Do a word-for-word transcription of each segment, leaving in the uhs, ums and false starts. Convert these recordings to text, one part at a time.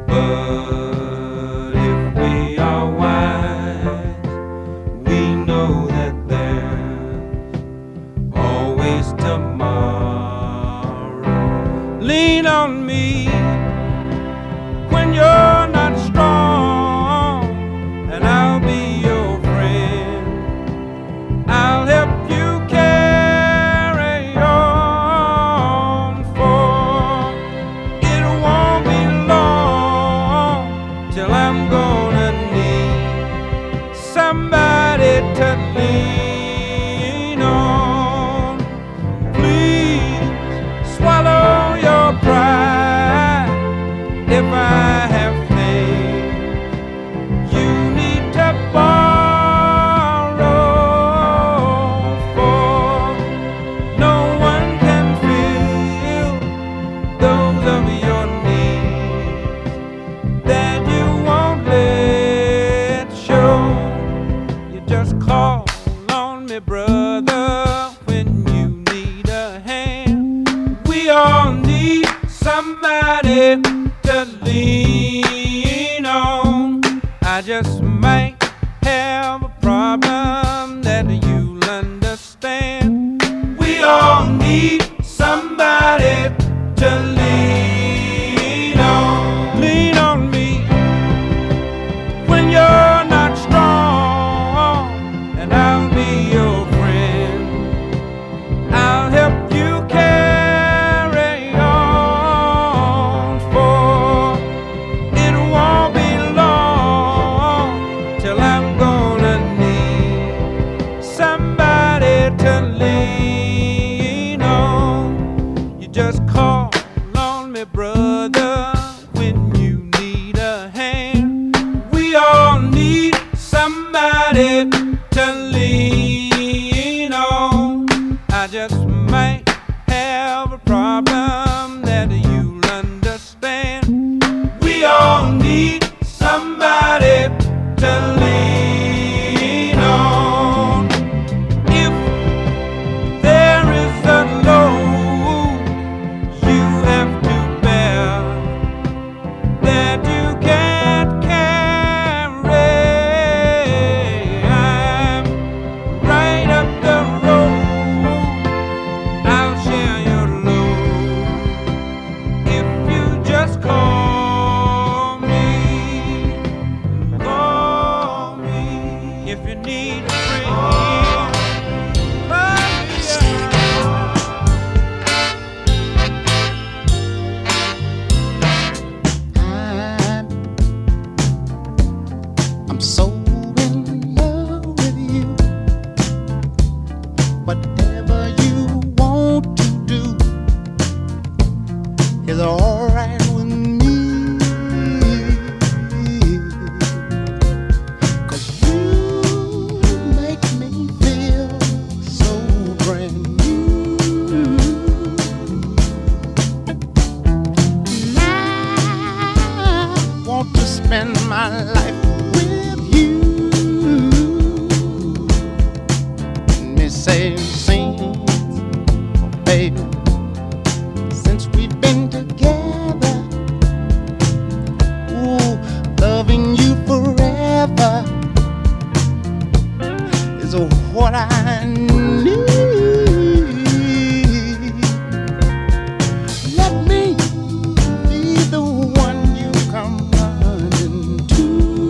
But if we are wise, we know that there's always tomorrow. Lean on me when you're not strong, and I'll be your friend. I'll help you carry on, for it won't be long till I'm gonna need somebody to lean on. Please swallow your pride if I have faith. You need to borrow, for no one can fill those of your needs that you won't let show. You just call on me, brother, when you need a hand. We all need somebody to lean on. I just might have a problem that you'll understand. We all need somebody to lean on. Lean on me when you're not strong, and I'll be your friend. I'll help you carry on, for it won't be long till I'm gonna need somebody to lean on. You just call on me, brother, when you need a hand. We all need somebody to lean on. I just might have a problem that you'll understand. We all need somebody to lean on. If there is a load you have to bear that you can't carry, I'm right up the road. I'll share your load if you just call me. Call me if you need a friend. Call me, I'm so in love with you. Whatever you want to do is alright with me. 'Cause you make me feel so brand new. And I want to spend my life with you. Me say, sing, baby, since we've been together, ooh, loving you forever is what I need. Let me be the one you come running to.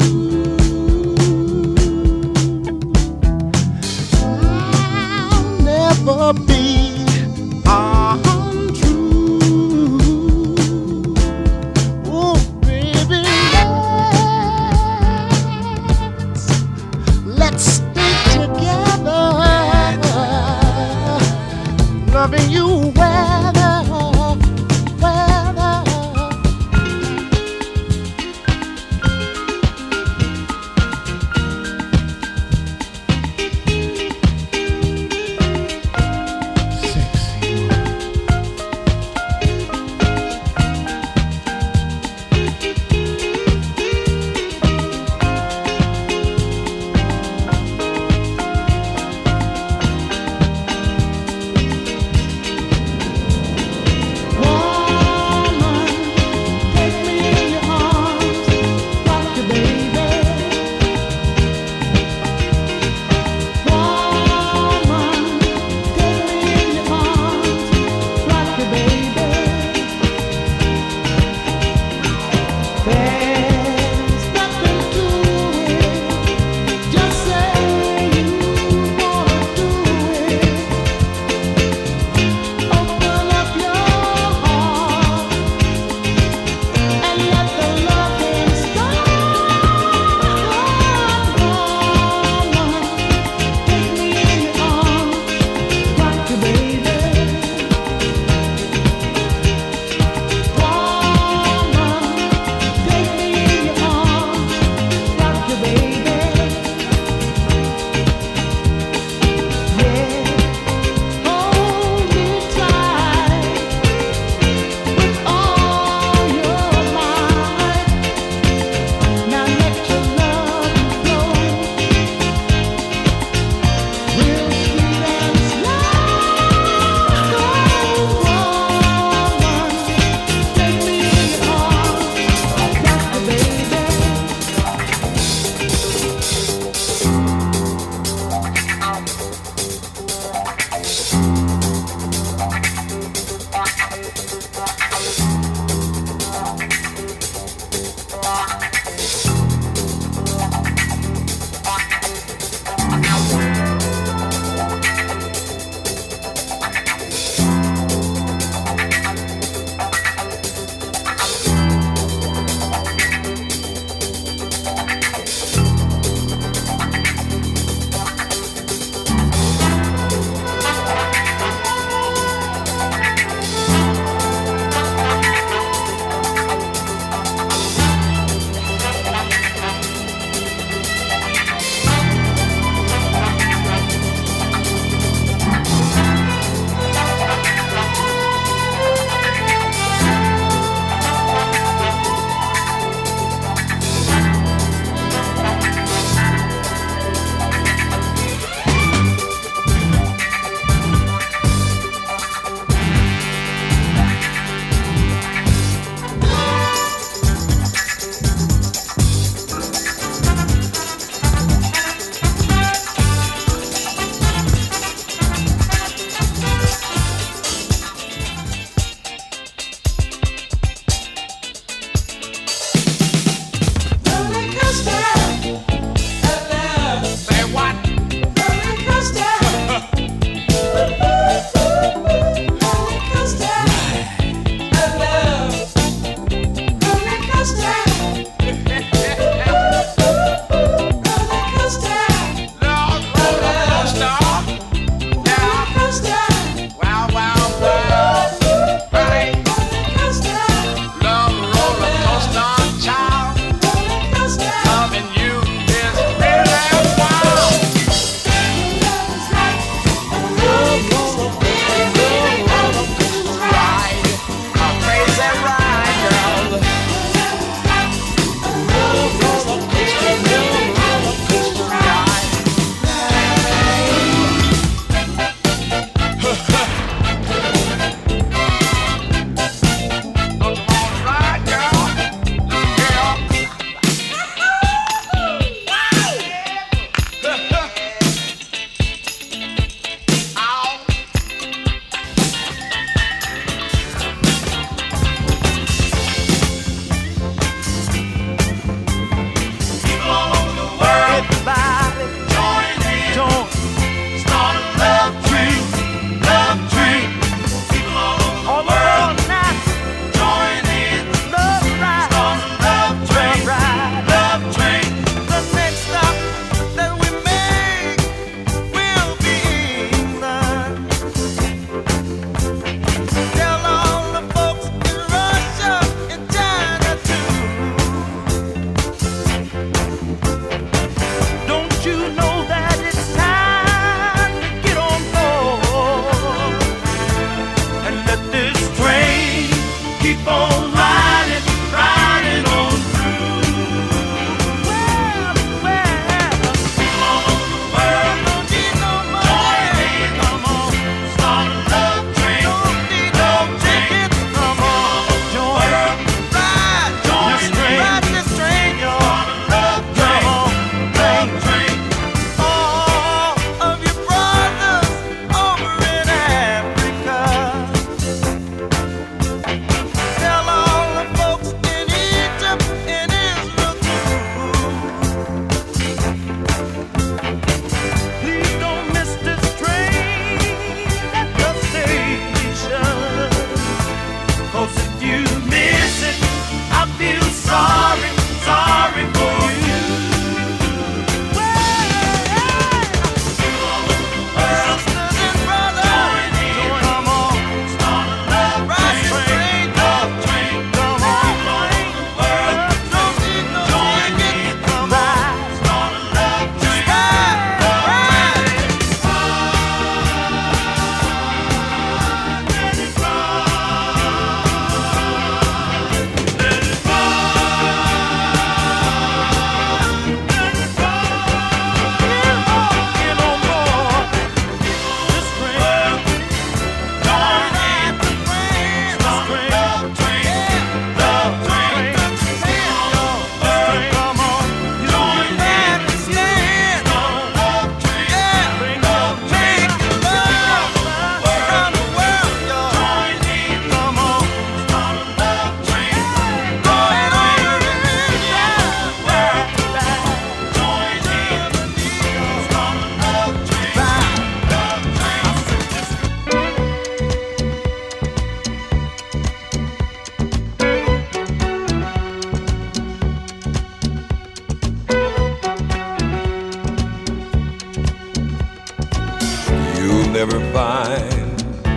find,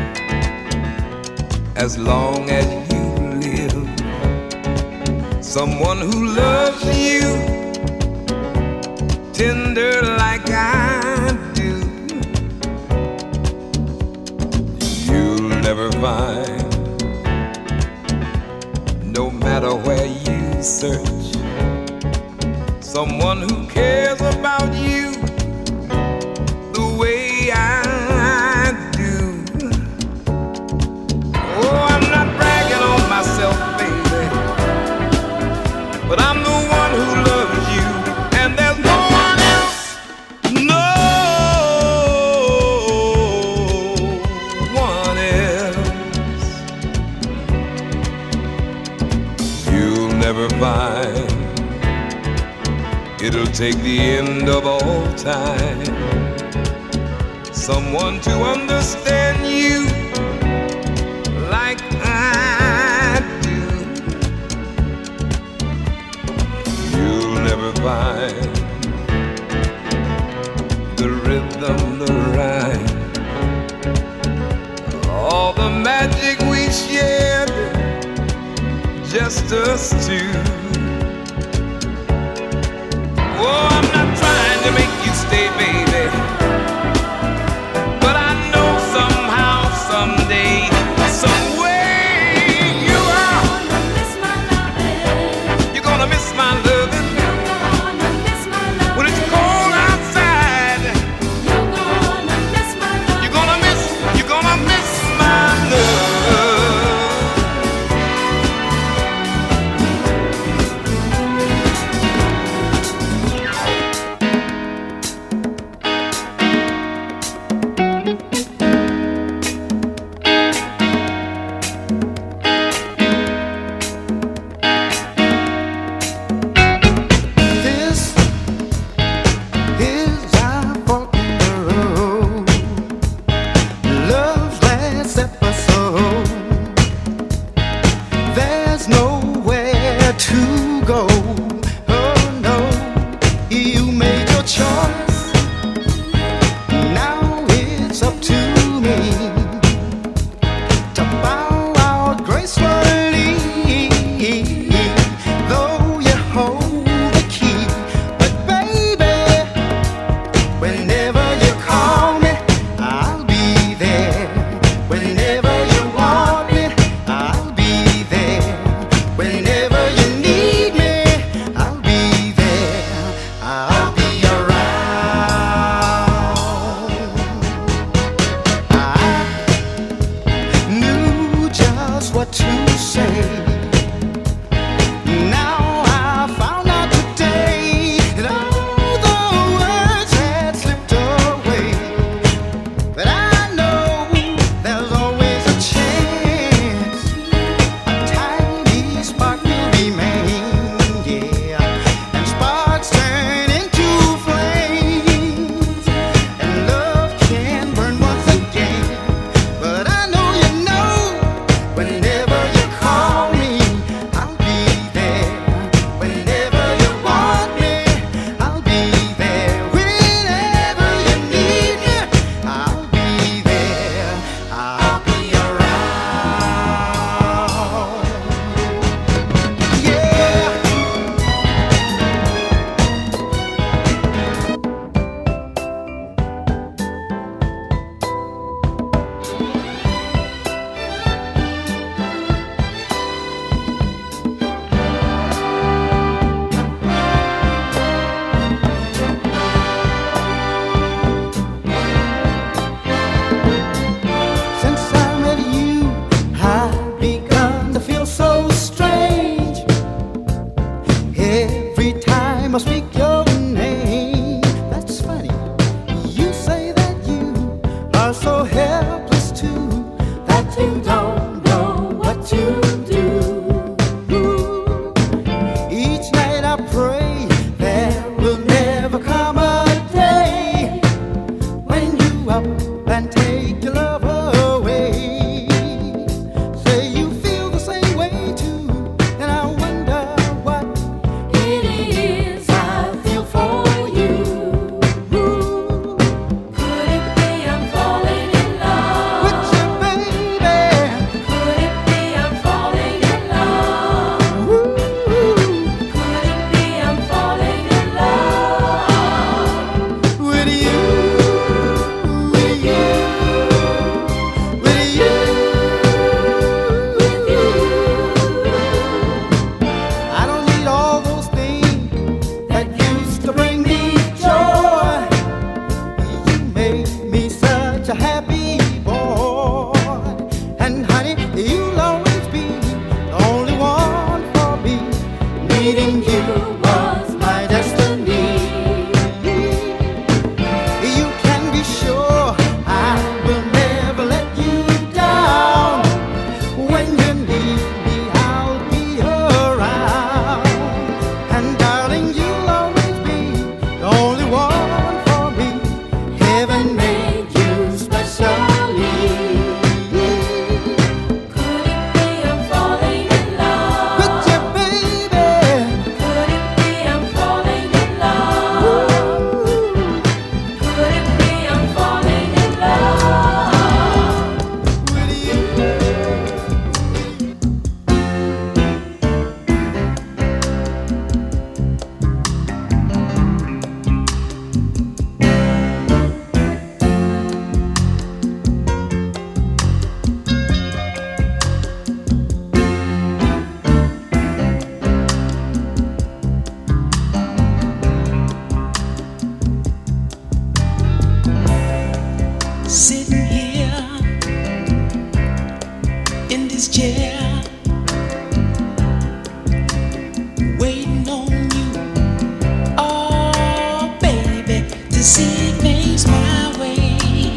as long as you live, someone who loves you tender like I do. You'll never find, no matter where you search, someone who cares about you the way I do. Oh, I'm not bragging on myself, baby, but I'm the one who loves you, and there's no one else, no one else. You'll never find, it'll take the end of all time, someone to understand you like I do. You'll never find the rhythm, the rhyme, all the magic we shared, just us two. Oh, I'm not trying to make you stay, baby, but I know somehow, someday, some way you are gonna miss my loving. You're gonna miss my loving. You're gonna miss my loving. When it's cold outside, you're gonna miss my loving. You're gonna miss, you're gonna miss my love. Could it be I'm falling in love? meeting you was my destiny. You can be sure I will never let you down. When you need me, I'll be around. And darling, you'll always be the only one for me. Heaven made you specially. Could it be I'm falling in love? With you, baby. Could it be I'm falling in love? Could it be I'm falling in love? With you. Sitting here in this chair, waiting on you, oh baby, to see things my way.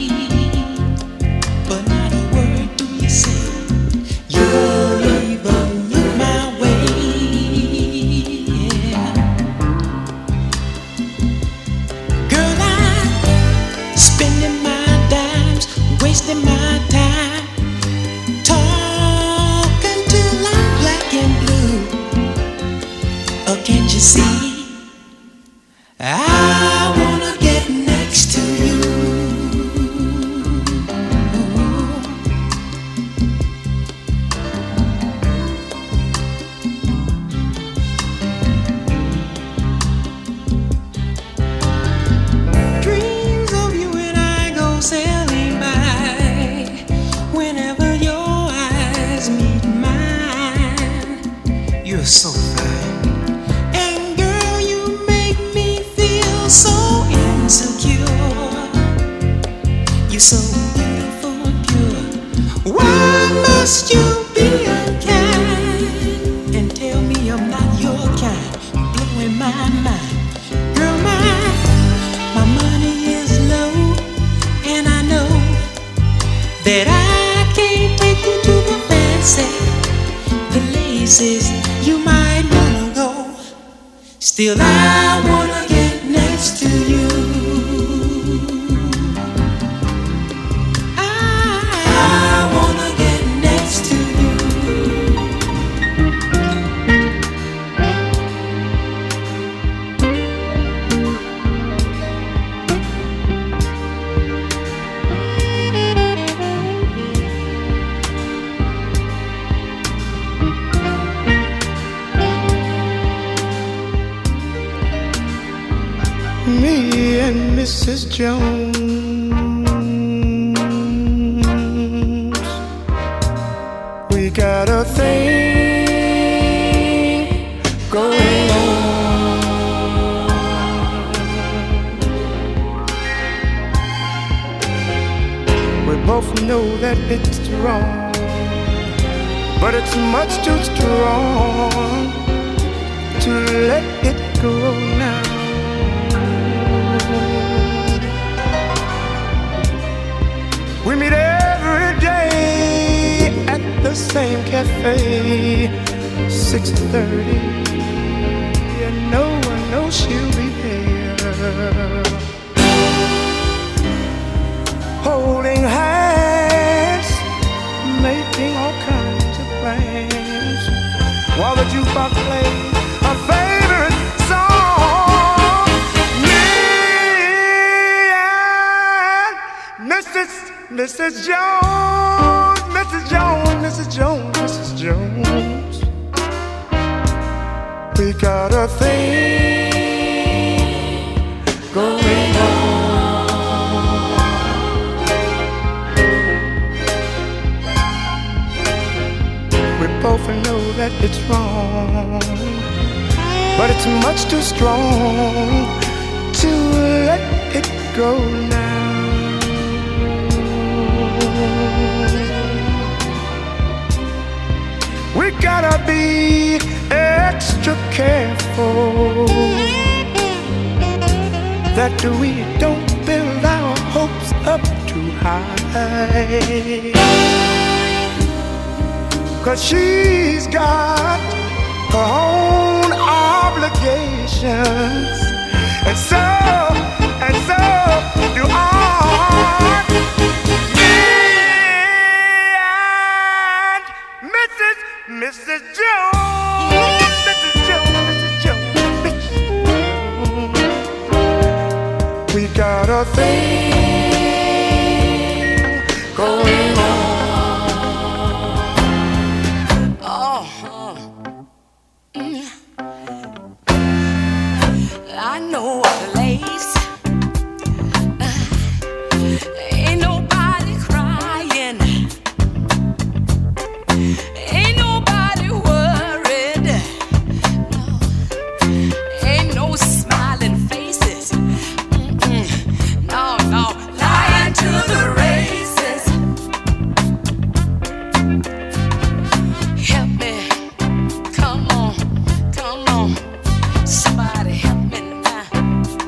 But not a word do you say, you're even my way. Yeah. Girl, I'm spending my dimes, wasting my time, talking till I'm black and blue. Oh, can't you see? I wanna get next to you. Dreams of you and I go sailing by whenever your eyes meet mine. You're so fine, and girl, you make me feel so insecure. You're so beautiful and pure. Why must you be unkind and tell me I'm not your kind? Blowing my mind, girl, my my money is low, and I know that I can't take you to the fancy places you might wanna go. Still, I wanna get next to you. I, I wanna get next to you. Me and Missus Jones, we got a thing going on. We both know that it's wrong, but it's much too strong to let it go now. We meet every day at the same cafe, six thirty, and no one knows she'll be there. Holding hands, making all kinds of plans, while the jukebox plays our favorite song. Me and Missus Missus Jones, Missus Jones, Missus Jones, Missus Jones, we got a thing going on. We both know that it's wrong, but it's much too strong to let it go now. We gotta be extra careful that we don't build our hopes up too high. 'Cause she's got her own obligations, and so, and so do I. Missus Jones, Missus Jones, Missus Jones, Missus Jones. We got a thing going on. Oh, mm. I know a place. Uh, ain't nobody crying. Ain't nobody worried. No, ain't no smiling faces. Mm-mm. No, no, lying to the races. Help me, come on, come on, somebody help me now.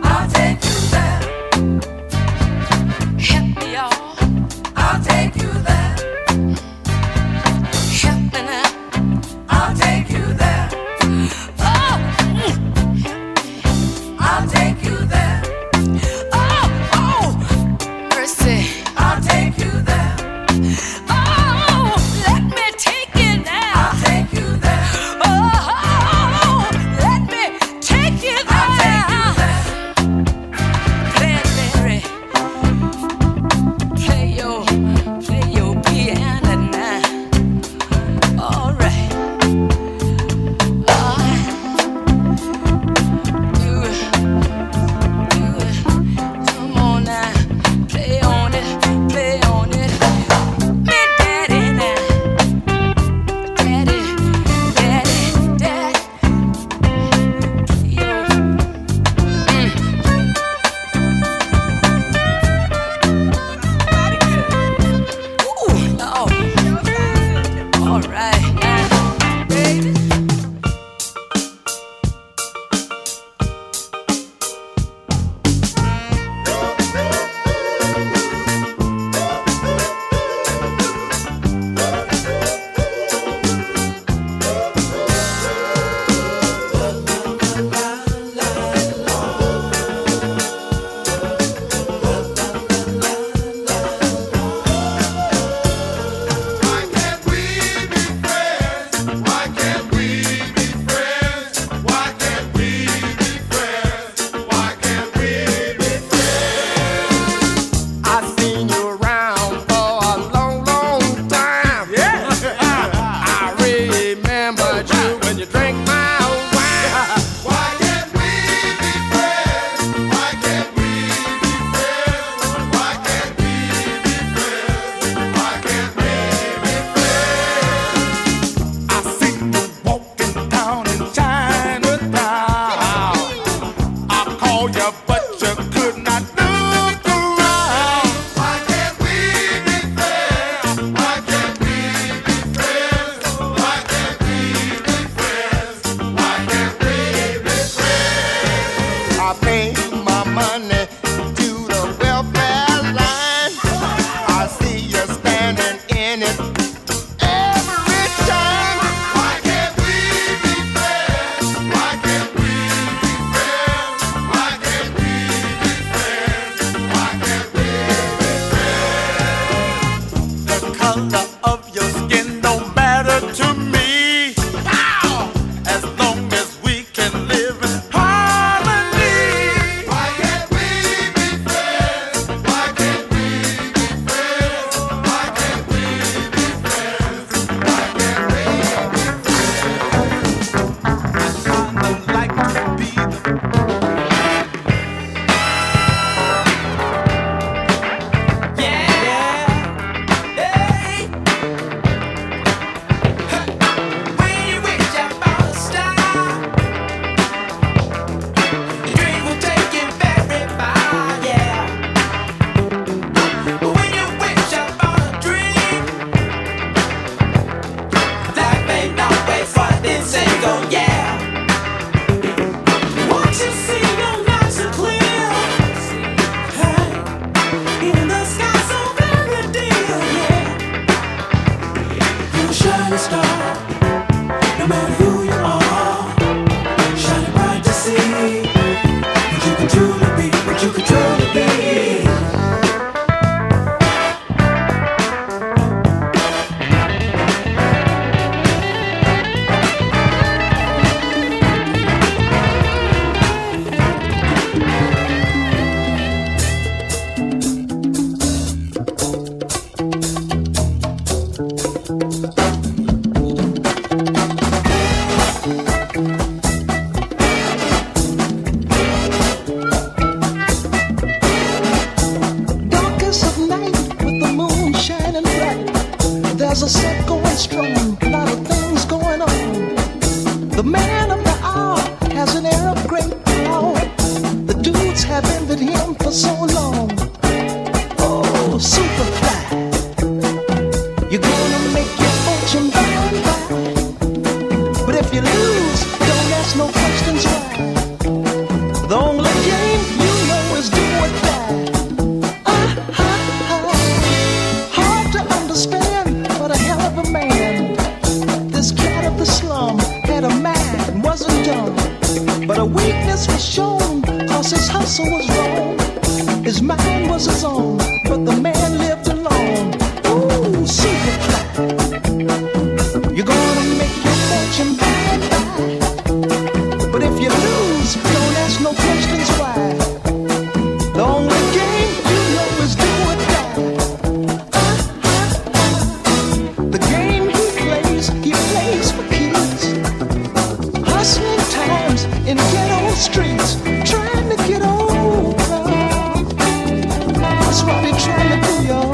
questions why. The only game you know is do or die. Ah, ah, ah. Hard to understand, but a hell of a man. This cat of the slum had a mind, wasn't dumb, but a weakness was shown, cause his hustle was wrong. His mind was his own, but the man lived alone. Ooh, Superfly, you're gonna make your fortune bye bye. But if you lose, don't ask no questions why. The only game you know is do or die. Ah, ah, ah. The game he plays, he plays for kids. Hustling times in ghetto streets, trying to get over. That's what they're trying to do, y'all.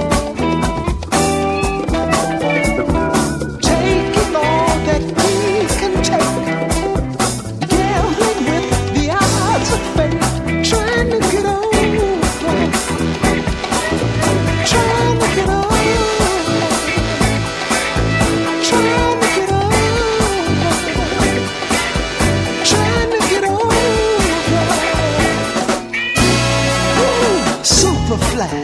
Taking all that he can take, gambling with the odds of fate, trying to get over, trying to get over, trying to get over, trying to get over. Ooh, Superfly.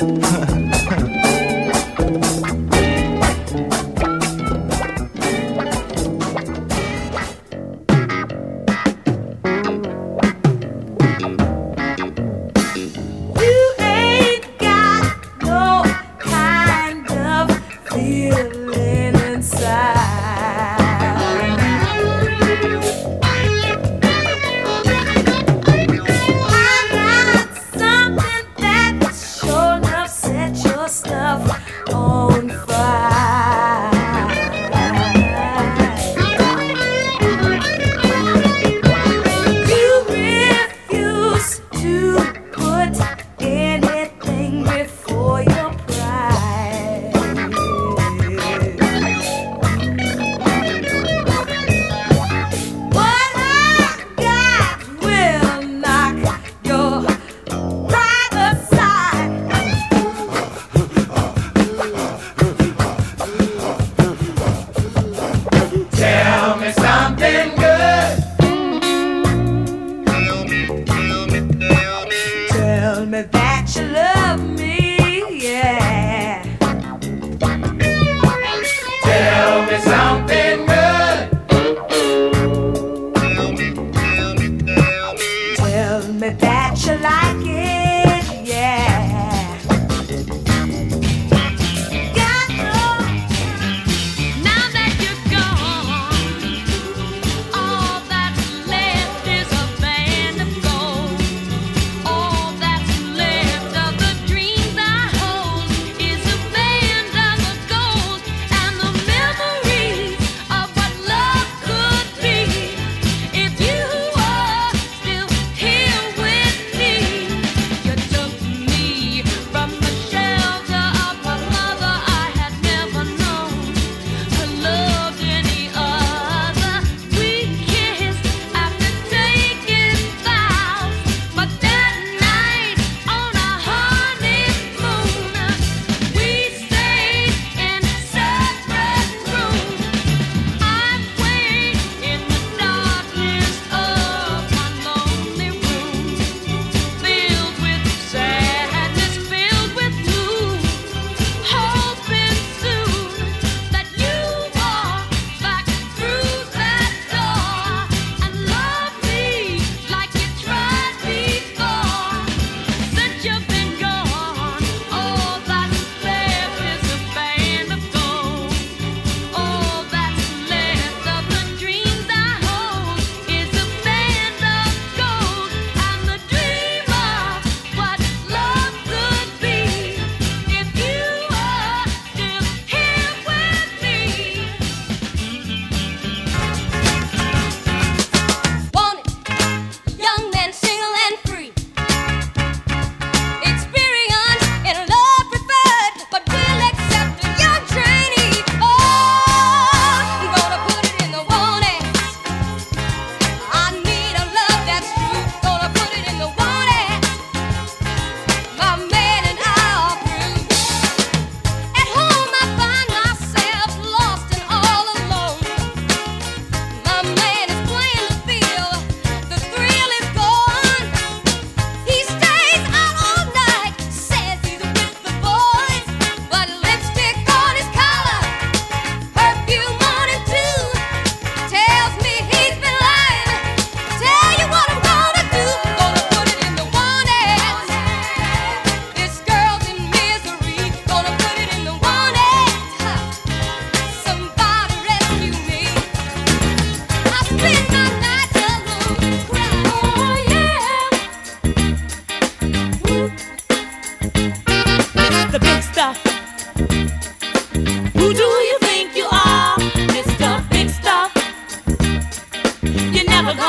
You ain't got no kind of feeling inside. I got something that sure enough set your stuff on fire. You refuse to put anything before your pride. What I got will knock your pride aside. Tell me something good. Tell me that you love me, yeah. Tell me something good. Tell me that you like it, yeah. Got no Now that you're gone, all that's left is a band of gold. All that's left of the dreams I hold is a band of a gold, and the memories of what love could be if you were still here with me.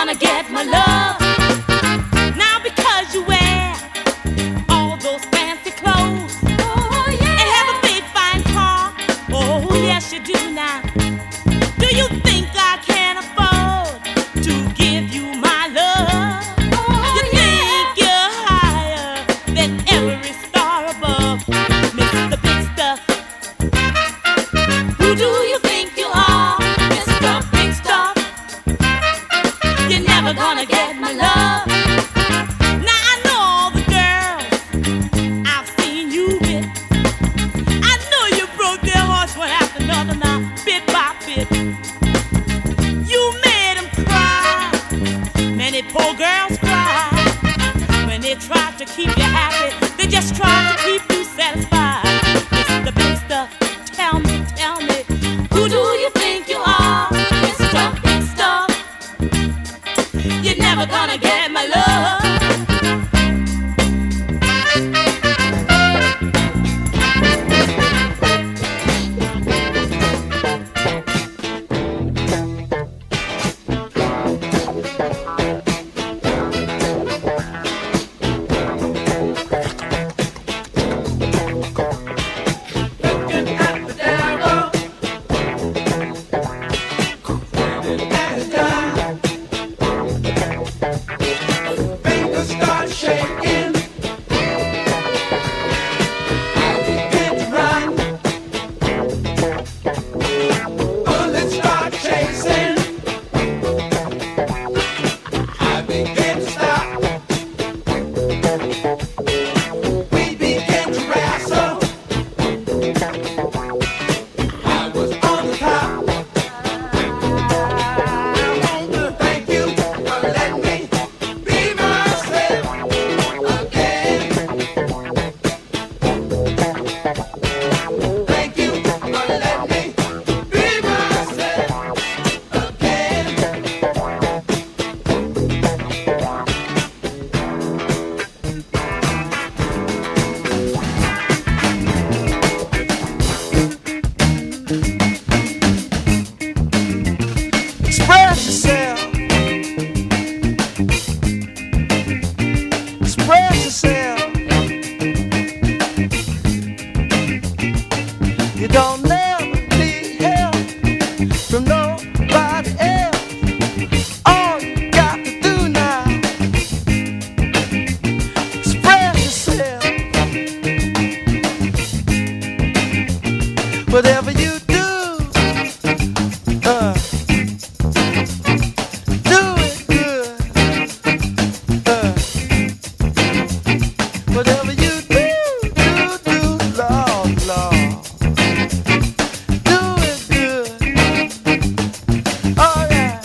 gonna get my love. Now because you wear all those fancy clothes, oh yeah, and have a big fine car, oh yes you do now. Do you think I can afford to give you my love? Oh, you think yeah. you're higher than every star above, Mister Big Stuff? Who do you think you are, Mister Big Stuff? You're never gonna get my love. Now I know all the girls I've seen you with. I know you broke their hearts one after another now, bit by bit. You made them cry. Many poor girls cry when they try to keep you happy. They just try to keep you satisfied. Mister Big Stuff, tell me, tell me, who do you think you are, Mister Big Stuff? You're never gonna get my love. Whatever you do, uh, do it good. Uh, whatever you do, do, do, Lord, Lord, do it good. Oh yeah,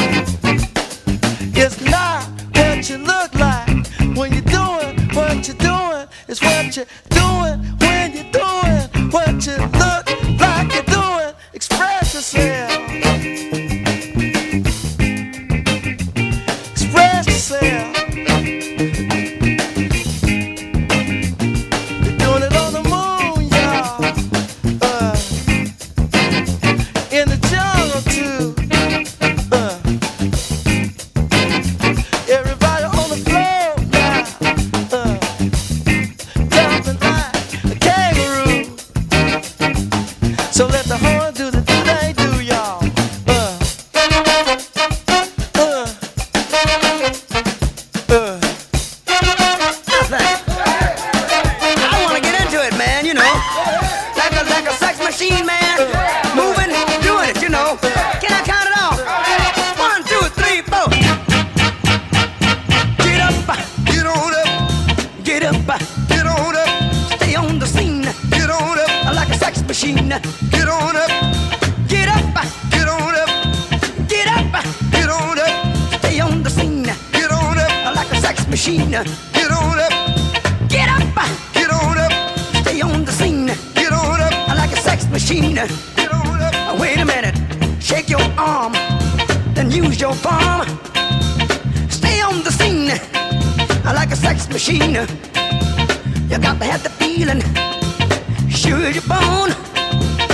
it's not what you look like when you're doing what you're doing. It's what you're doing when you're doing what you look like you're doing. Express yourself. Express yourself. You're doing it on the moon, y'all. Uh, in the jungle too. Uh, everybody on the floor now. Uh, jumping like a kangaroo. So let the horn do the do they do, y'all. Uh, uh, uh. I wanna get into it, man, you know. Like a, like a sex machine, man. Moving, doing it, you know. Can I count it off? One, two, three, four. Get up, get on up. Get up, get on up. Stay on the scene. Get on up. Like a sex machine. Get on up. Get up, get on up. Get up, get on up. Stay on the scene. Get on up. Like a sex machine. Get on up. Get up, get on up. Stay on the scene. Get on up. Like a sex machine. Get on up. Wait a minute. Shake your arm. Then use your palm. Stay on the scene. Like a sex machine. You got to have the feeling. Sure as you're born.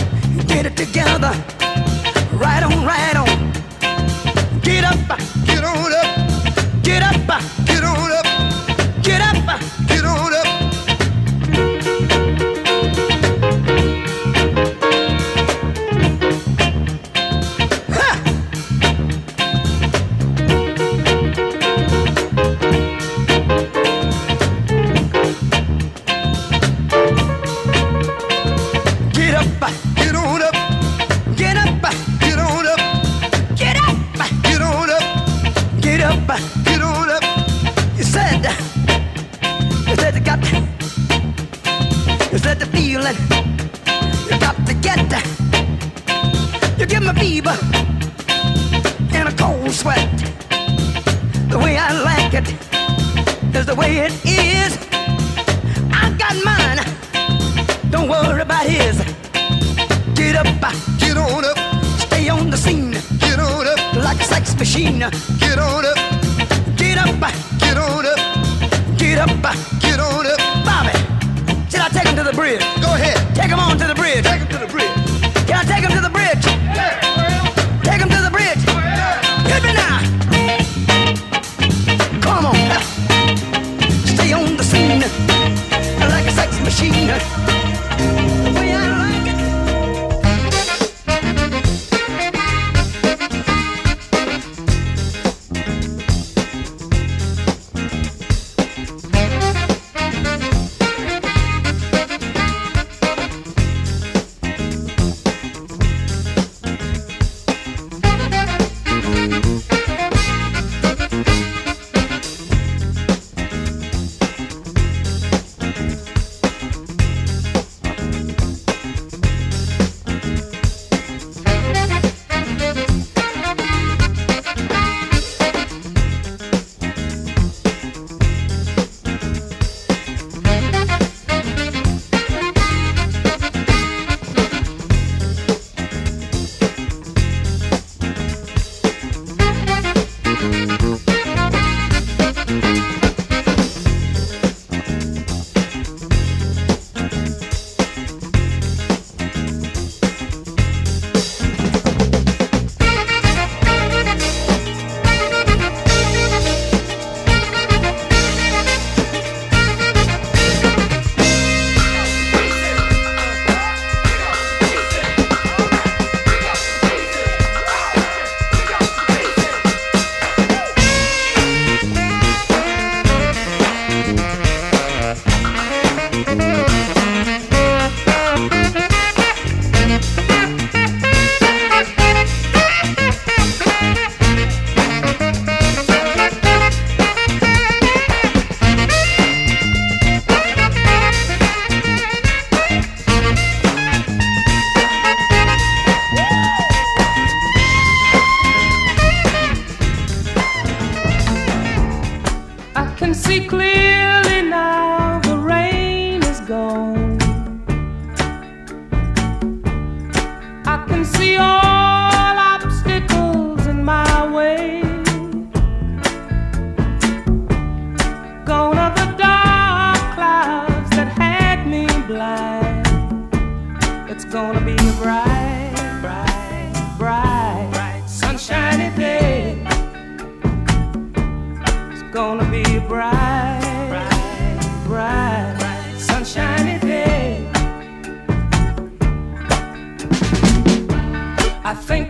Get it together. Right on, right on. Get up, get on on up. Get up, get on up. Get up, get on up. Ha! Get up, get on up. Get up, get on up. Get up, get on up. Get up, get on up. You said, you said you got, you said the feeling. You got to get, you give me fever and a cold sweat. The way I like it is the way it is. I got mine. Don't worry about his. Get up, get on up. Stay on the scene. Get on up like a sex machine. Get on up. Get up, get on up. Get up, get on up. Bobby, should I take him to the bridge? Go ahead. Take him on to the bridge. Take him to the bridge. Can I take him to the bridge? Yeah. Take him to the bridge. Yeah. Hit me now. Come on. Stay on the scene like a sex machine. The way I like it. I think